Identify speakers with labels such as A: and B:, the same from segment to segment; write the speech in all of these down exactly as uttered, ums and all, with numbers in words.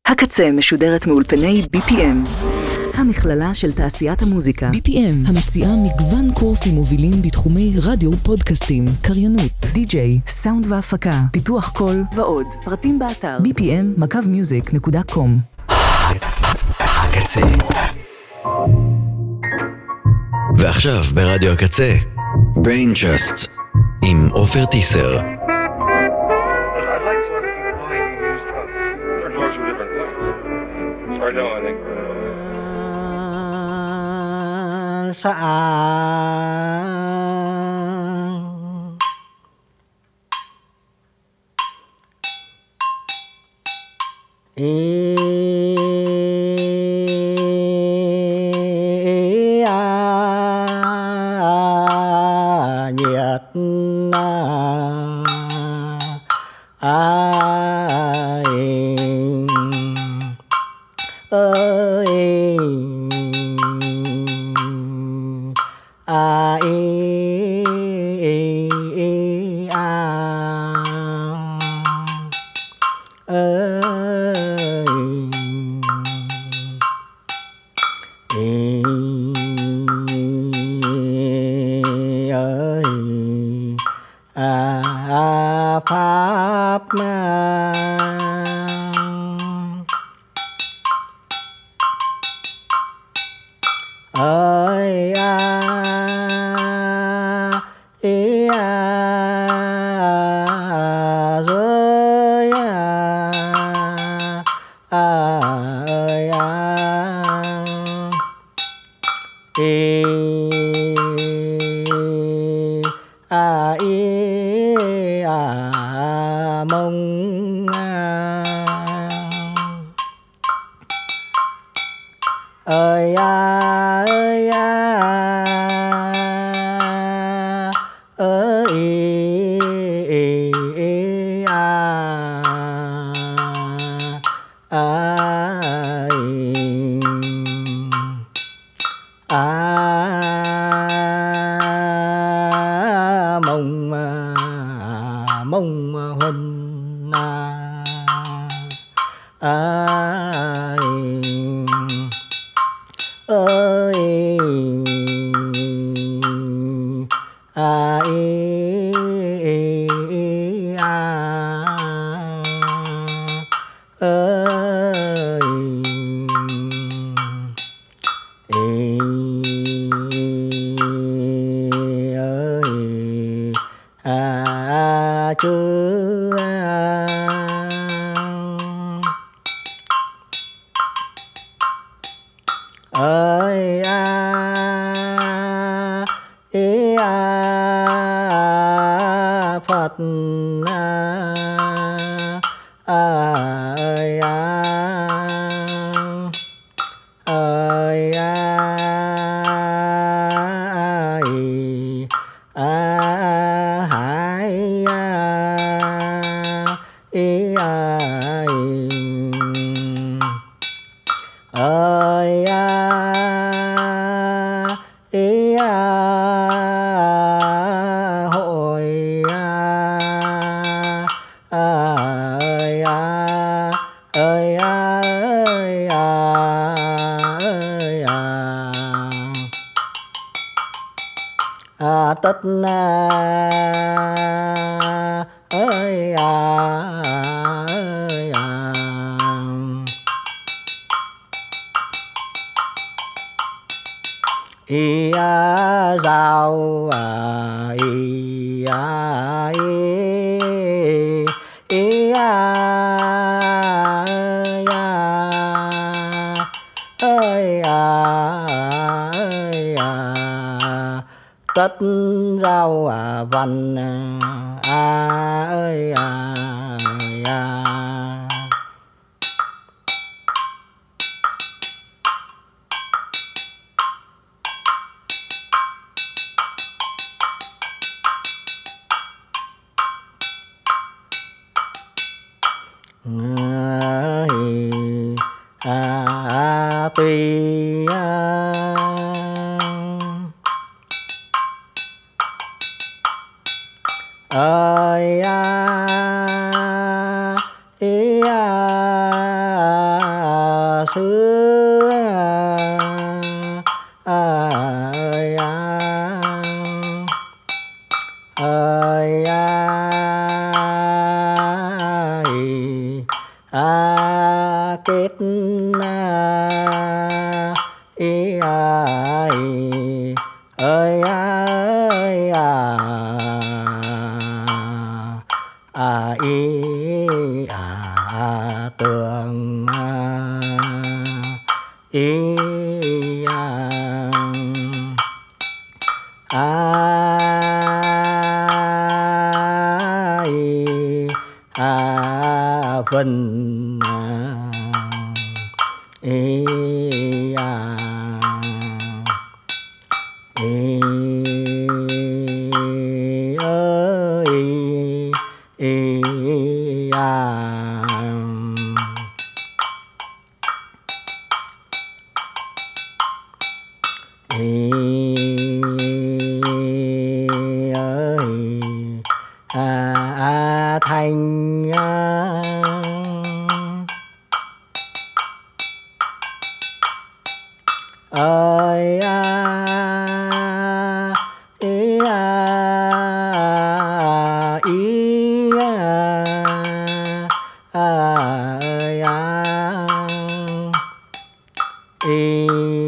A: הקצה משודרת מאולפני בי פי אם, המכללה של תעשיית המוזיקה.
B: בי פי אם המציעה מגוון קורסים מובילים בתחומי רדיו, פודקאסטים, קריינות, די-ג'יי,
A: סאונד והפקה, פיתוח קול ועוד. פרטים באתר
B: בי פי אם מקו מיוזיק נקודה קום.
C: הקצה. ועכשיו ברדיו הקצה, Brain Trust עם עופר טיסר.
D: Or no, I think
E: sáng ê a nhiệt na a ơi a e a ơi ơi a pháp ơi a ê a rồi a a ơi a ê a ê a mong a ơi a ơi a ơi a a a mong mong huân a a ơi a e a ơi ê ơi a chưa ơi a ê a Phật a a ơi a ơi a a hải a ê a ơi a ê a hội a a ơi a ơi a ơi a ơi a a tất na ơi a ơi a ý a rào à ý a ý ý a ơi a ơi a ơi a tất rau à văn a ơi a a a tùy ơi a ê a xưa ơi à ơi à à kết à ý à ơi ơi à à ý à tường ý à à ý à vân ý à ý ơi ý à ý ơi à, à thành à, ơi à ý à ý à à ơi à ý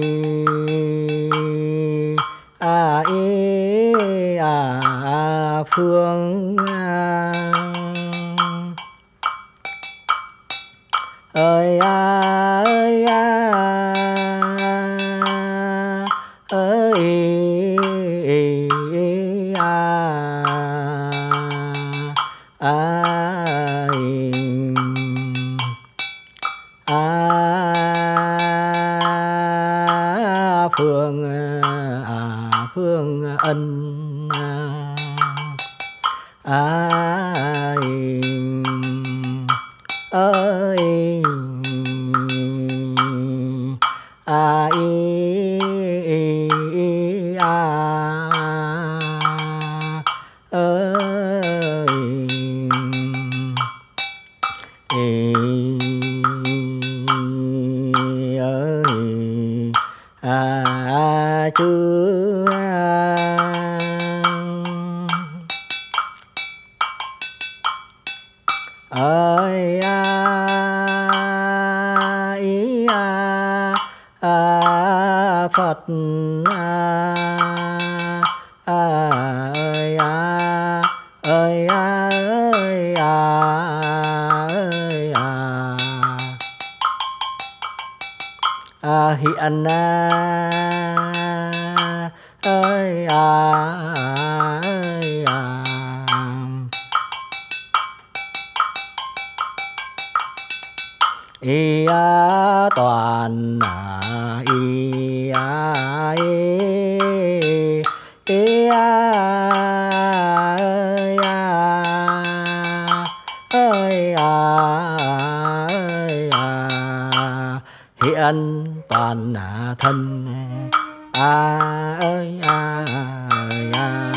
E: à ý à phương à ơi à ơi à ơi à à à phương à phương ân à ơi à ý à ơi ý ơi à chưa ơi à ý à à Phật à ơi à ơi à ơi à ơi à à hiện à ơi à ơi à ý à toàn à ý à ý ý à ơi à ơi à ơi à hiện toàn à thân à ơi à ơi à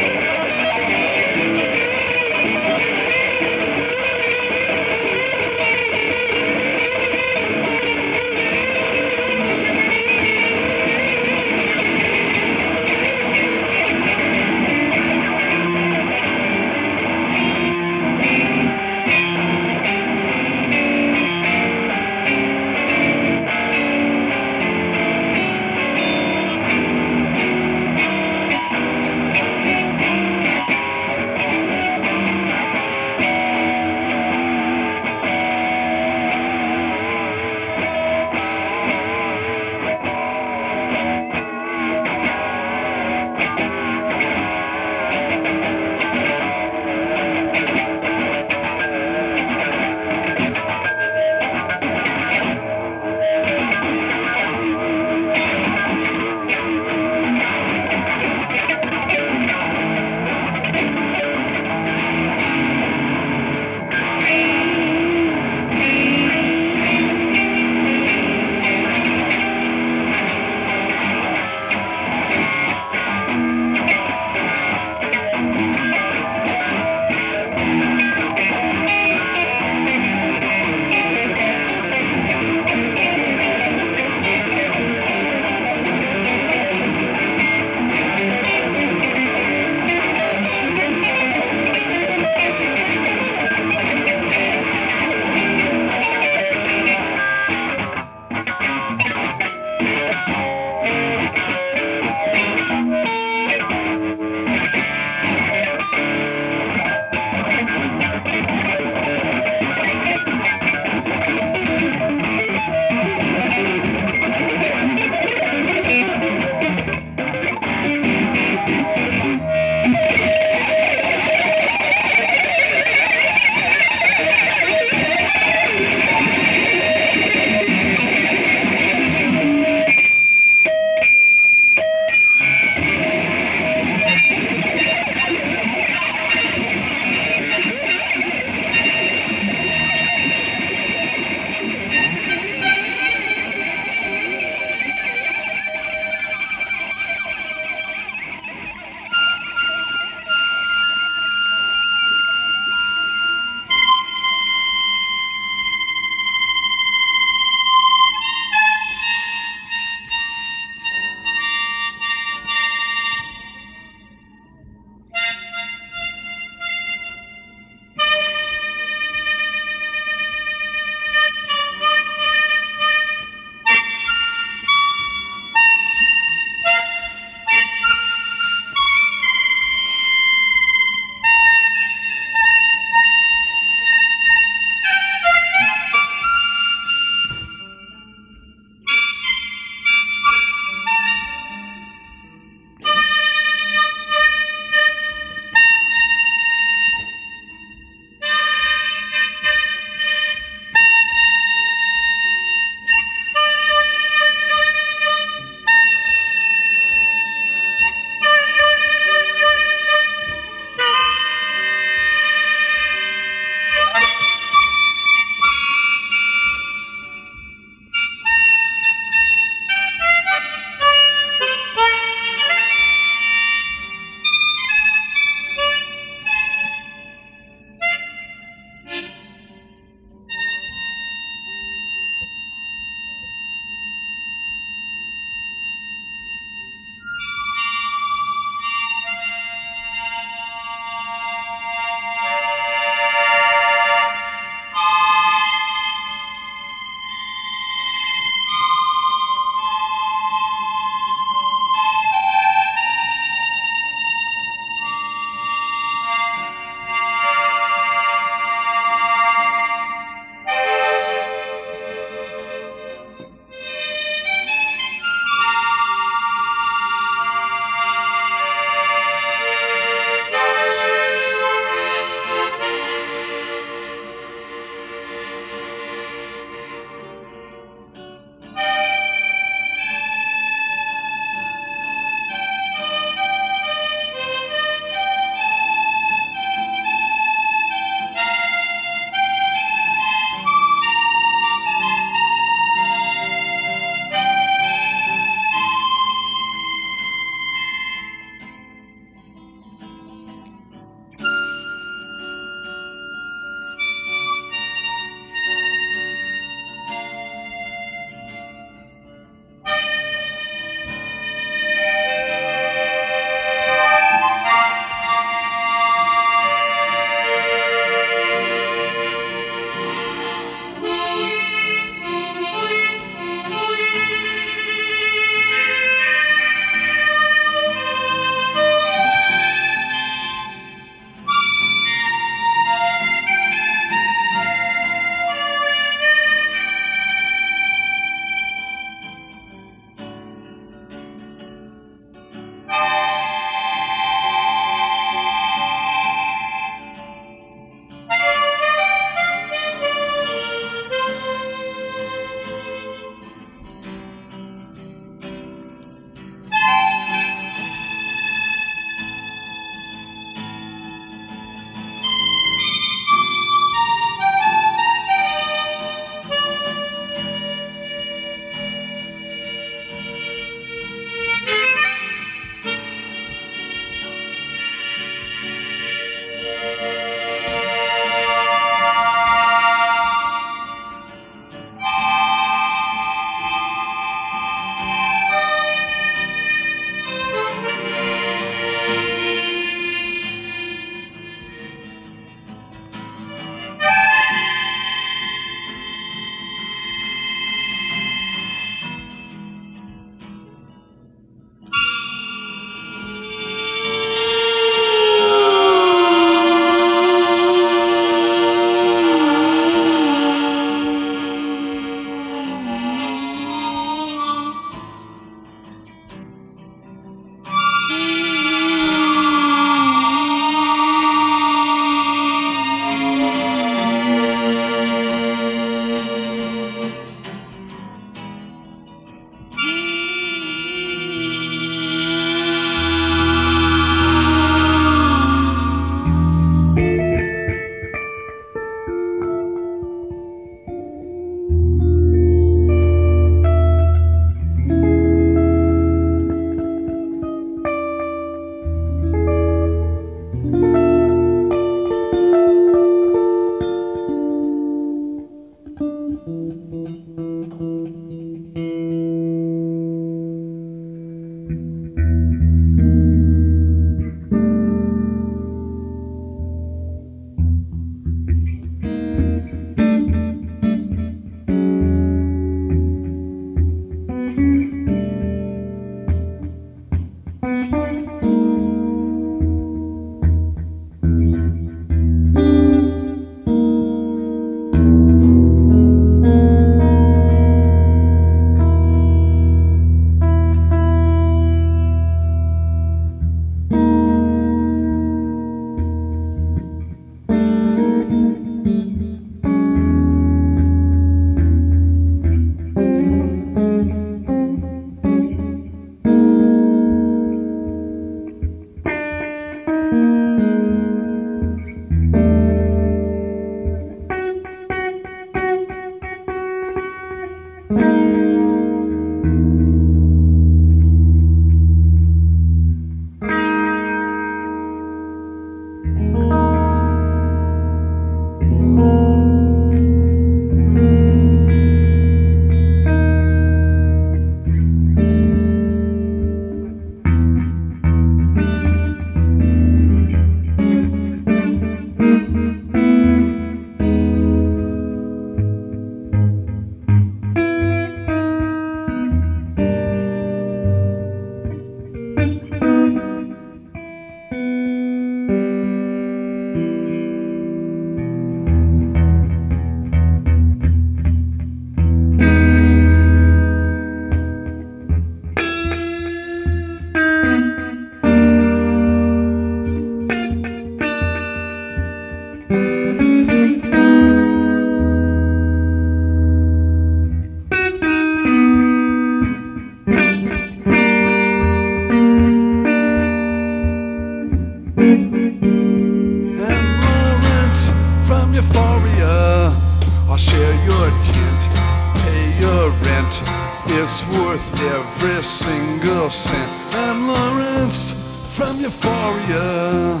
D: from euphoria. I'll share your tent, pay your rent. It's worth every single cent. I'm Lawrence from euphoria.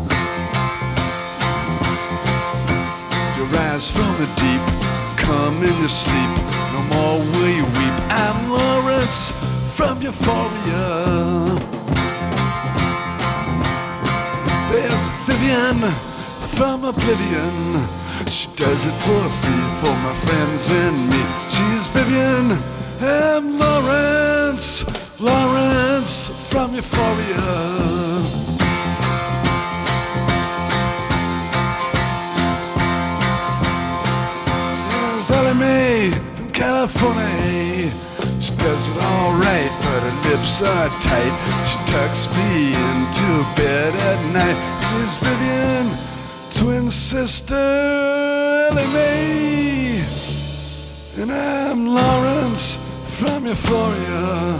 D: You rise from the deep, come in your sleep. No more will you weep. I'm Lawrence from euphoria. There's Vivian from oblivion. She does it for free for my friends and me. She's Vivian, I'm Lawrence, Lawrence from euphoria. There's Ellie Mae from California. She does it all right, but her lips are tight. She tucks me into bed at night. She's Vivian, twin sister Ellie Mae, and I'm Lawrence from euphoria.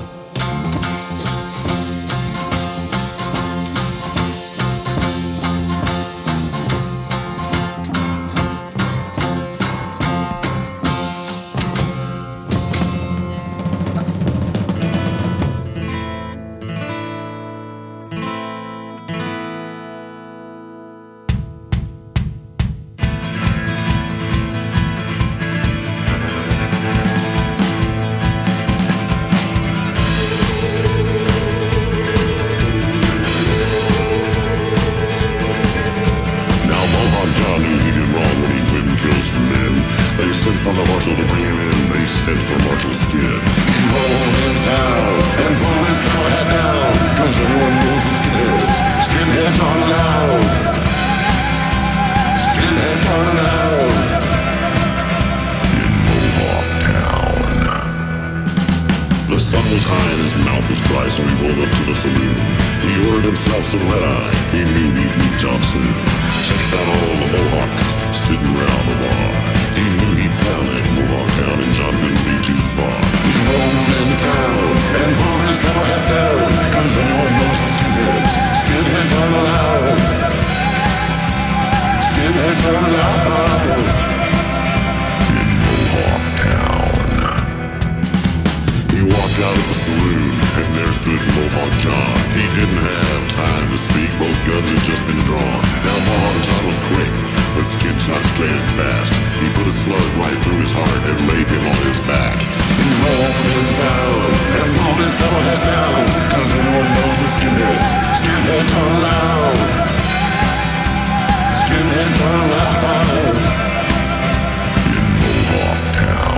F: From the marshal to bring him in, they sent for Marshal Skid. He rolled in town and pulled his cowboy hat down, cause everyone knows the skinheads. Skinheads are loud. Skinheads are loud. In Mohawk Town. The sun was high and his mouth was dry, so he rolled up to the saloon. He ordered himself some red-eye. He knew he'd meet Johnson. Checked out all the Mohawks sitting around the bar. He knew he'd found it, Mohawk Town, and John couldn't be too far. He rolled into town and pulled his cowboy hat down, cause everyone knows the skinheads. Skinheads are loud. Skinheads are loud. In Mohawk Town. He walked out of the saloon, and there stood Mohawk John. He didn't have time to speak, both guns had just been drawn. Now Mohawk John was quick, but Skid shot straight and fast. He put a slug right through his heart and laid him on his back. He rolled in town and pulled his cowboy hat down, cause everyone knows the skinheads. Skinheads are loud. Skinheads are loud. In Mohawk Town.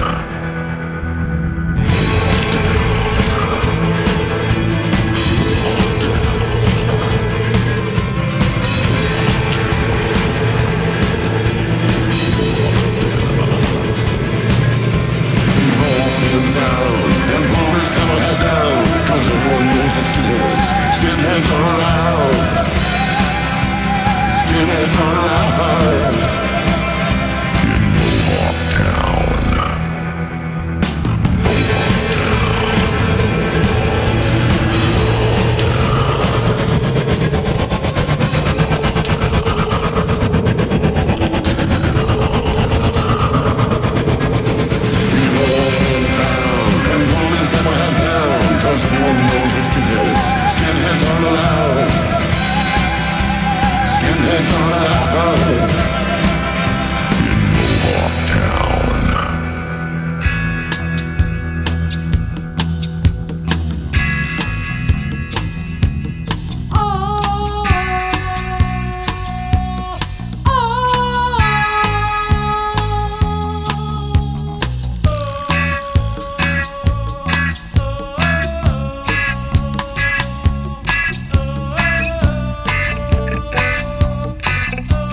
F: Skinheads are loud. Skinheads are loud. In Mohawk Town. He rolled in town and pulled his cowboy hat down, cause everyone knows the skinheads. Skinheads are loud. Skinheads are loud. In Mohawk Town.
G: Oh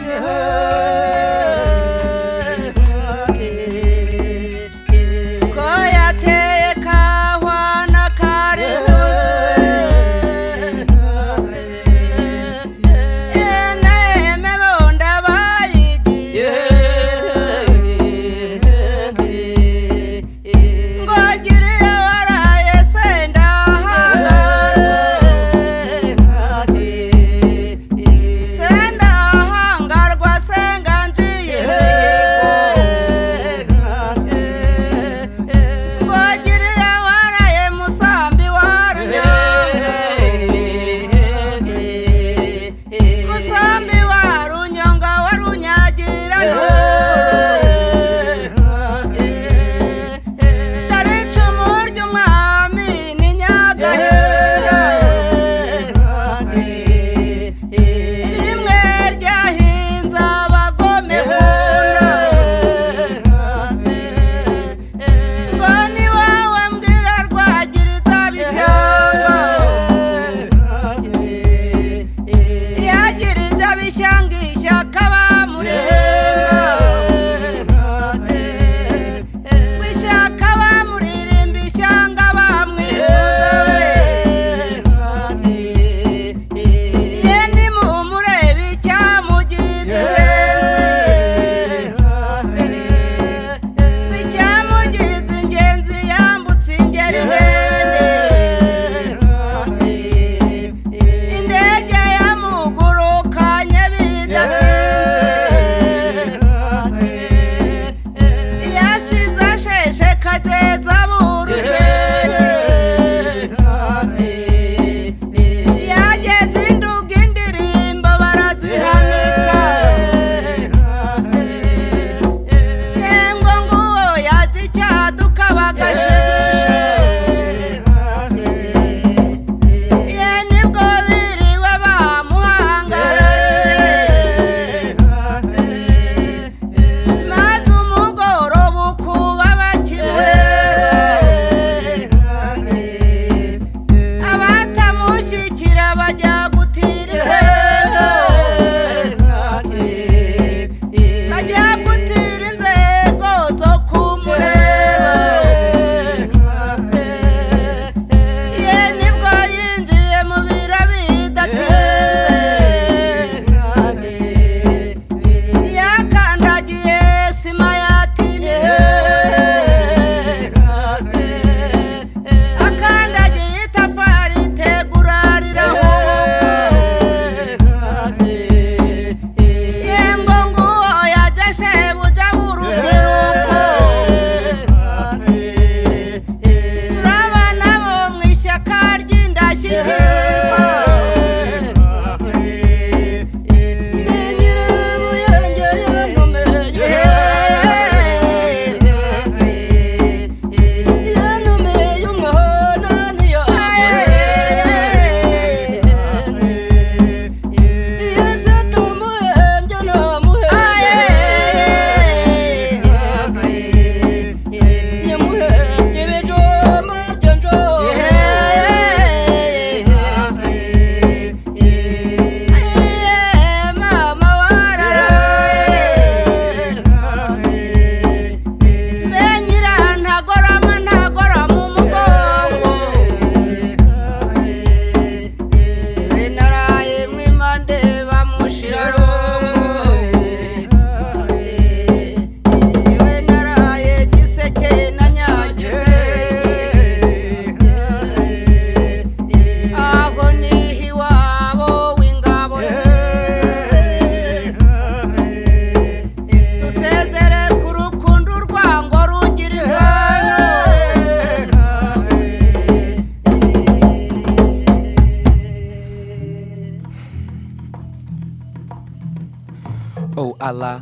G: Allah,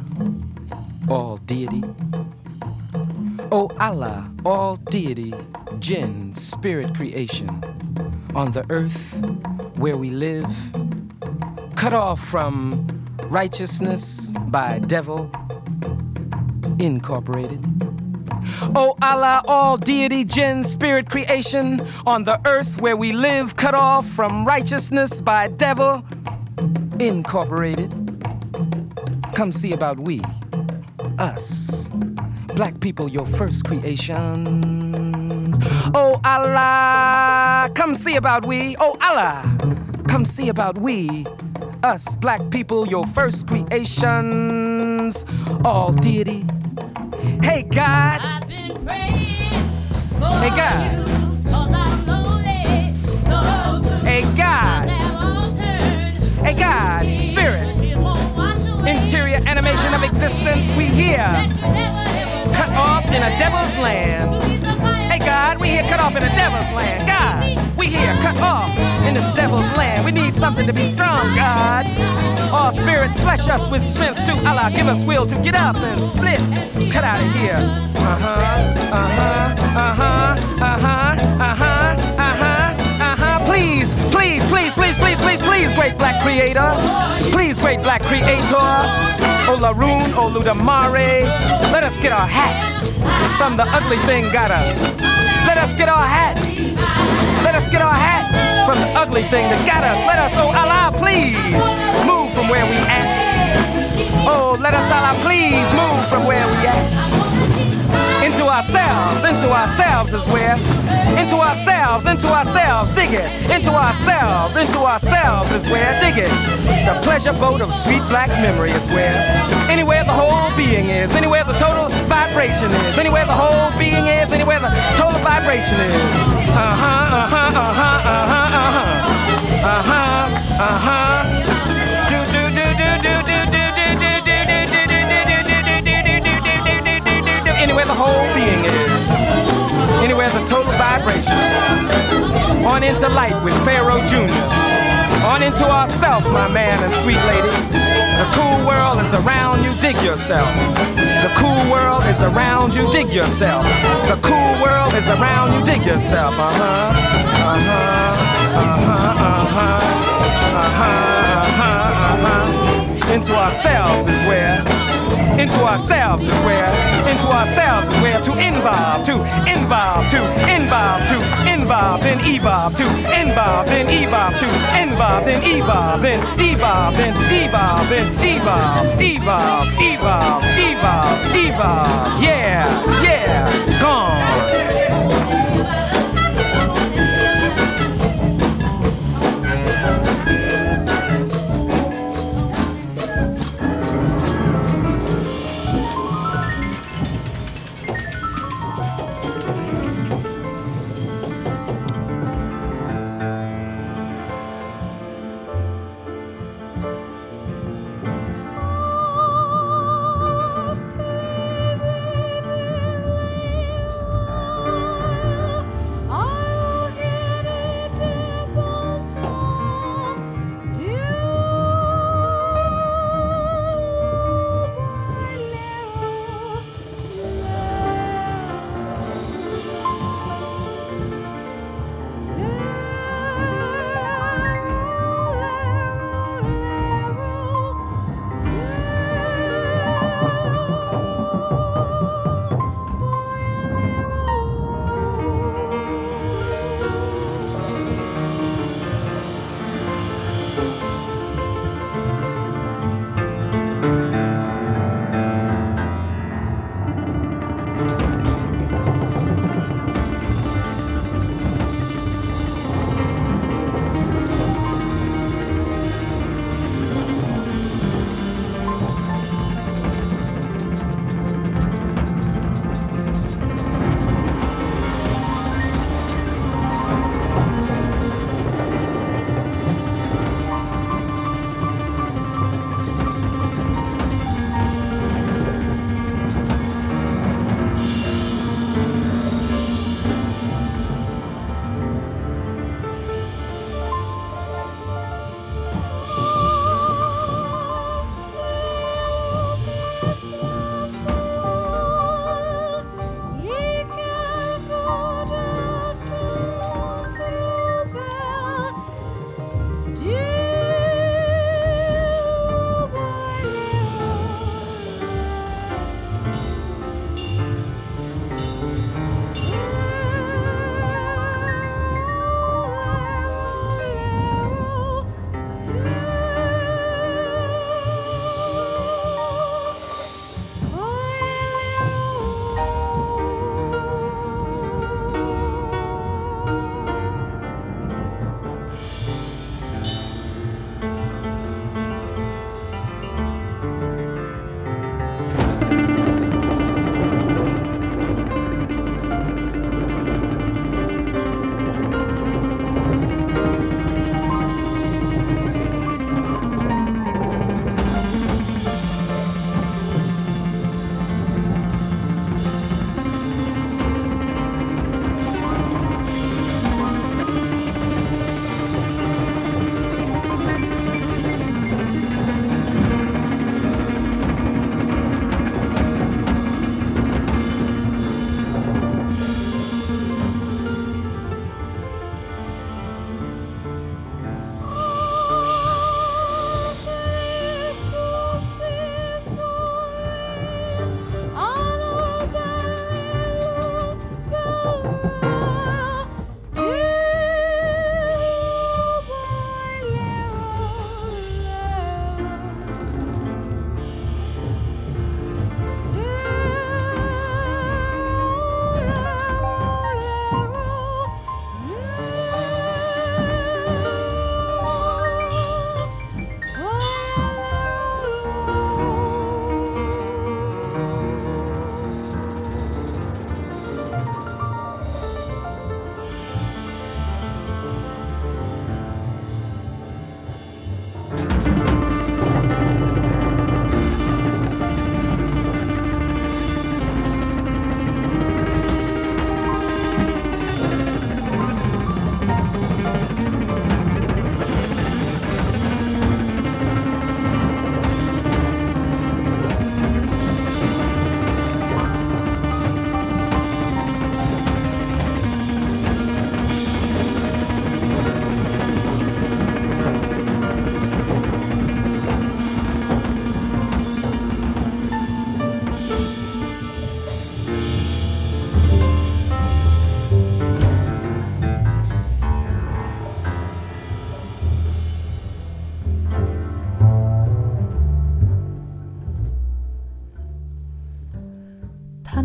G: all deity. O Allah, all deity, jinn, spirit creation, on the earth where we live, cut off from righteousness by devil, incorporated. O Allah, all deity, jinn, spirit creation, on the earth where we live, cut off from righteousness by devil, incorporated. come see about we, us, black people, your first creations. Oh Allah, come see about we. Oh Allah, come see about we, us, black people, your first creations. All deity. Hey God.
H: I've been praying for
G: Hey God.
H: you, 'cause I'm lonely, so blue.
G: Hey God.
H: They're all turned
G: Hey God, Spirit,
H: tears won't wash away.
G: interior animation of existence, we here, cut off in a devil's land. Hey God, we here cut off in a devil's land. God, we here cut off in this devil's land. We need something to be strong, God. Oh, Spirit, flesh us with strength to Allah. Give us will to get up and split. Cut out of here. Uh-huh, uh-huh, uh-huh, uh-huh, uh-huh, uh-huh, uh-huh. Please, please, please, please, please, please, please, great black creator. Please, great black creator. Olaroon, Oludamare. Let us get our hat from the ugly thing got us. Let us get our hat. Let us get our hat from the ugly thing that got us. Let us, oh Allah, please move from where we at. Oh, let us, Allah, please move from where we at. Into ourselves, into ourselves is where. Into ourselves, into ourselves, dig it. Into ourselves, into ourselves is where, dig it. The pleasure boat of sweet black memory is where. Anywhere the whole being is, anywhere the total vibration is, anywhere the whole being is, anywhere the total vibration is. Uh-huh, uh-huh, uh-huh, uh-huh, uh-huh. Uh-huh, uh-huh. Do do do do do do do do do do do do do. Anywhere the whole being is, anywhere the total vibration. On into light with Pharaoh Junior On into ourself, my man and sweet lady. The cool world is around you, dig yourself. The cool world is around you, dig yourself. The cool world is around you, dig yourself. Uh-huh, uh-huh, uh-huh, uh-huh, uh-huh, uh-huh, uh-huh. Into ourselves is where. Into ourselves is where. Into ourselves is where. To involve, to involve, to involve, to involve, then evolve, to involve, then evolve, to involve, then evolve, then evolve, then evolve, then evolve, evolve, evolve, evolve, evolve. Yeah, yeah, gone.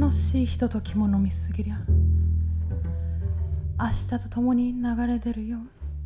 I: 楽しいひとときも飲みすぎりゃ明日と共に流れ出るよ。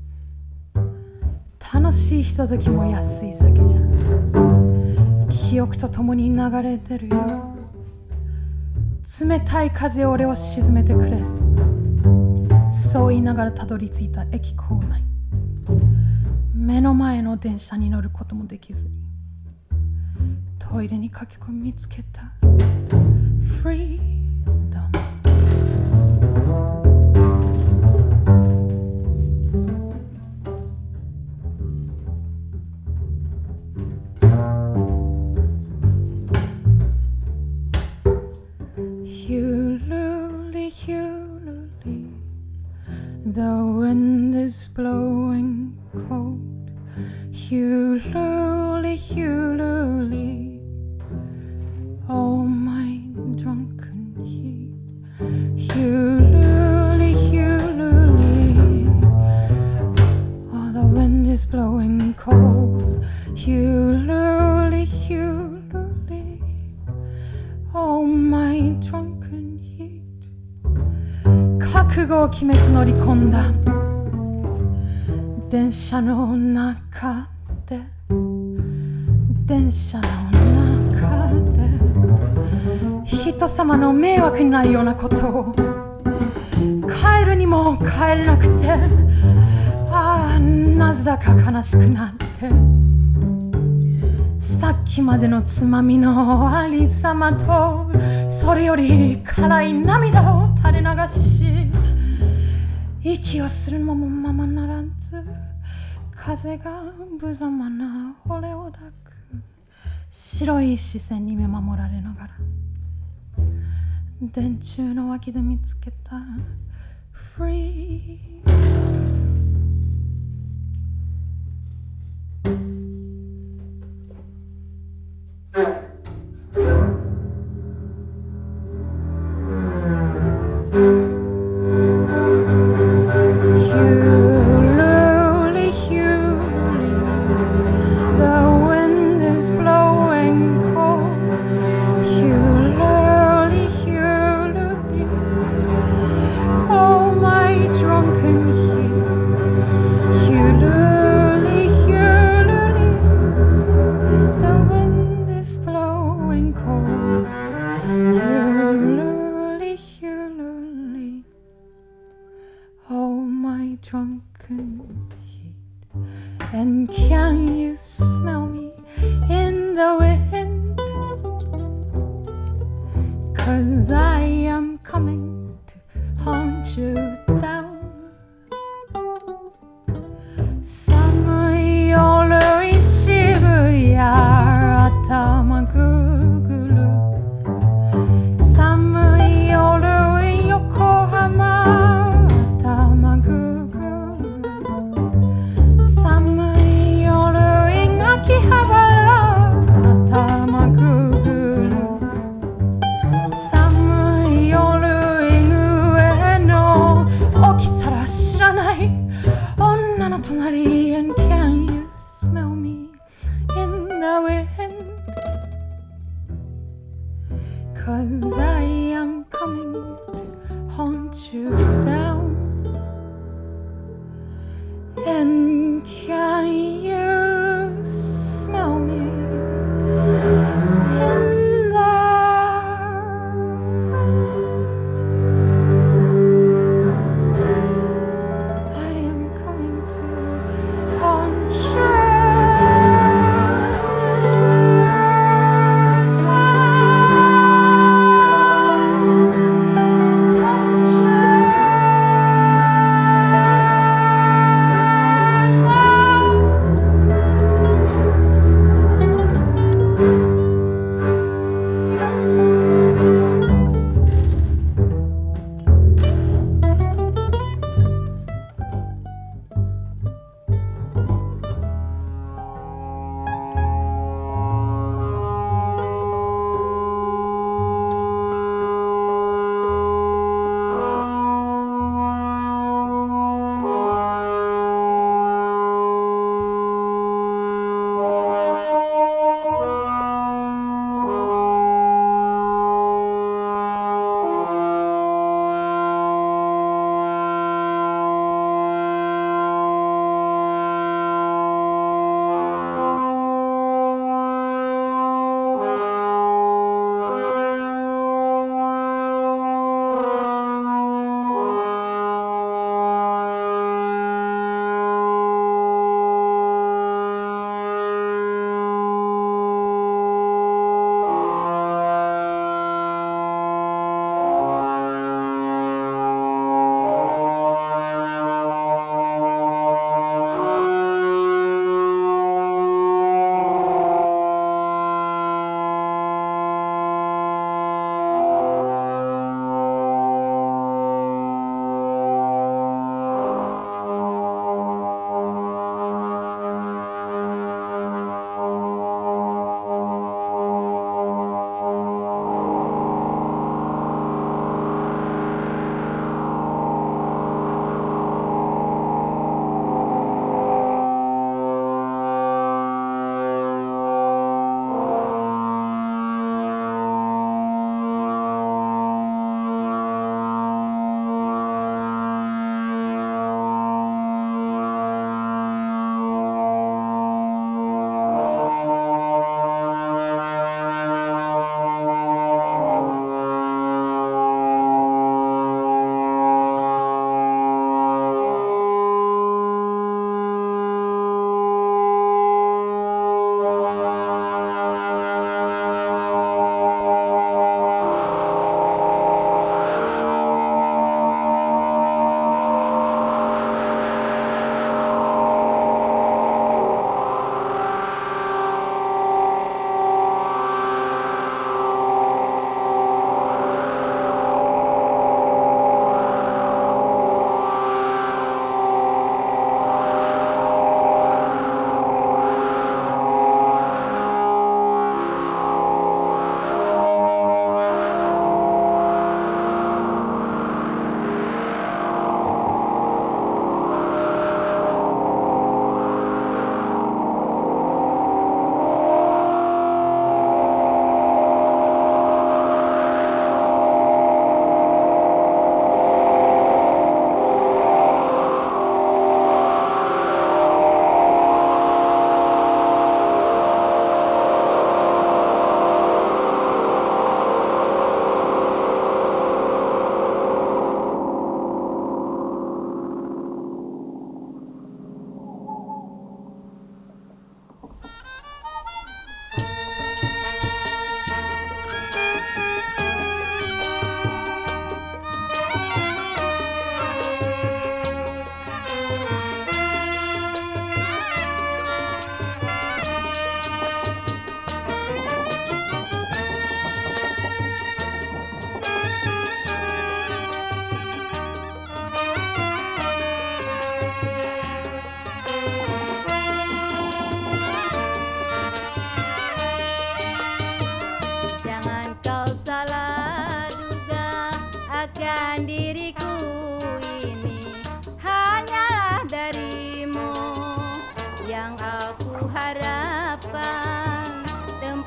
I: 楽しいひとときも安い酒じゃ記憶と共に流れ出るよ。冷たい風俺を沈めてくれ。そう言いながらたどり着いた駅構内。目の前の電車に乗ることもできずにトイレに駆け込み見つけたフリーダム。Hululi, hululi, the wind is blowing cold. Hululi, hululi, oh my drunken heat. Hululi, hululi, oh the wind is blowing cold. Hululi, hululi, oh my drunken heat. 覚悟を決めて乗り込んだ電車の中で電車の中で人様の迷惑にないようなことを帰るにも帰れなくて、ああなぜだか悲しくなって、さっきまでのつまみのありさまとそれより辛い涙を垂れ流し、息をするのもままならず、風が無様な俺を抱く白い視線に見守られながら電柱の脇で見つけたフリー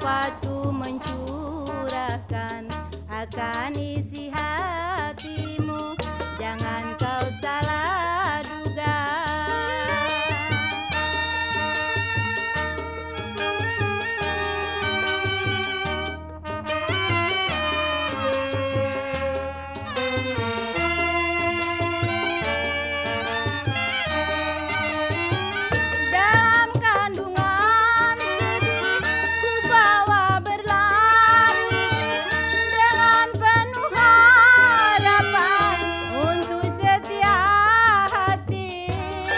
J: sesuatu mencurahkan akan isi hatimu, jangan kau salah duga. Dalam kandungan sedih ku bawa berlari dengan penuh harapan untuk setia hati.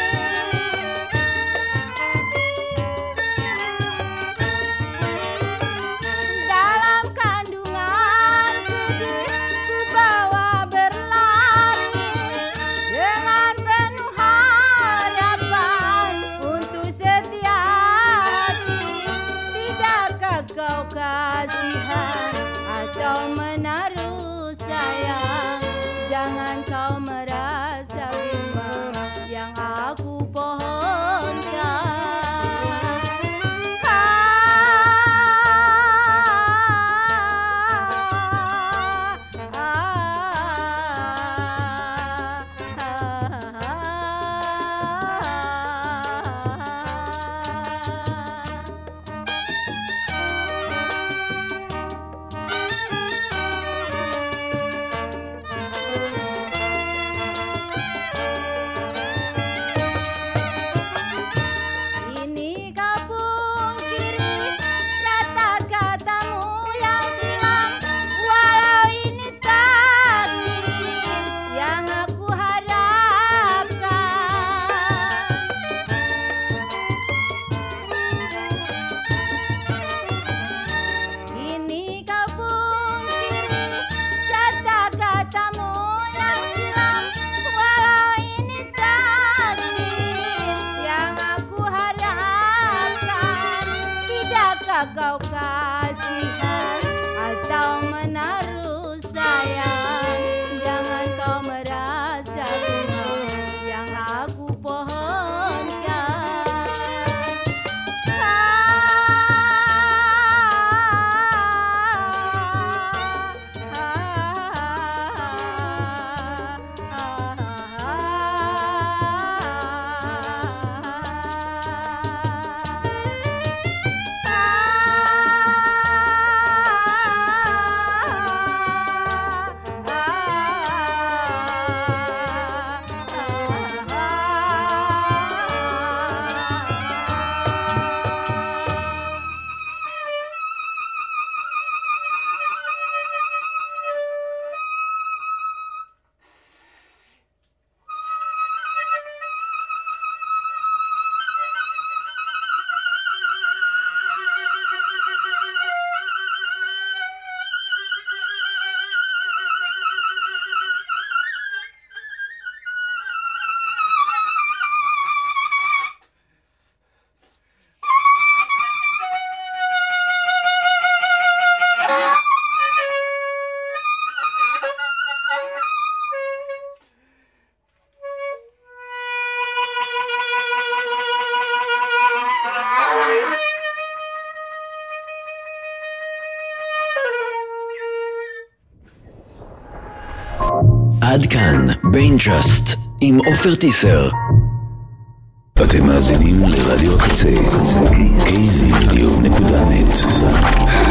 J: Dalam kandungan sedih ku bawa berlari dengan penuh harapan untuk setia hati. Tidakkah kau kasihan atau menaruh sayang? Jangan kau merasa bimbang yang aku pohonkan. Ini kau pungkiri kata-katamu yang silam, walau ini takdir yang aku harapkan. Ini kau pungkiri kata-katamu yang silam, walau ini takdir yang aku harapkan. Tidakkah kau kasihan atau menaruh sayang? Jangan kau merasa bimbang yang aku pohonkan.
C: עד כאן ביינג'אסט עם עופר טיסר.
K: אתם מאזינים לרדיו הקצה, קייזי רדיו נקודה נט.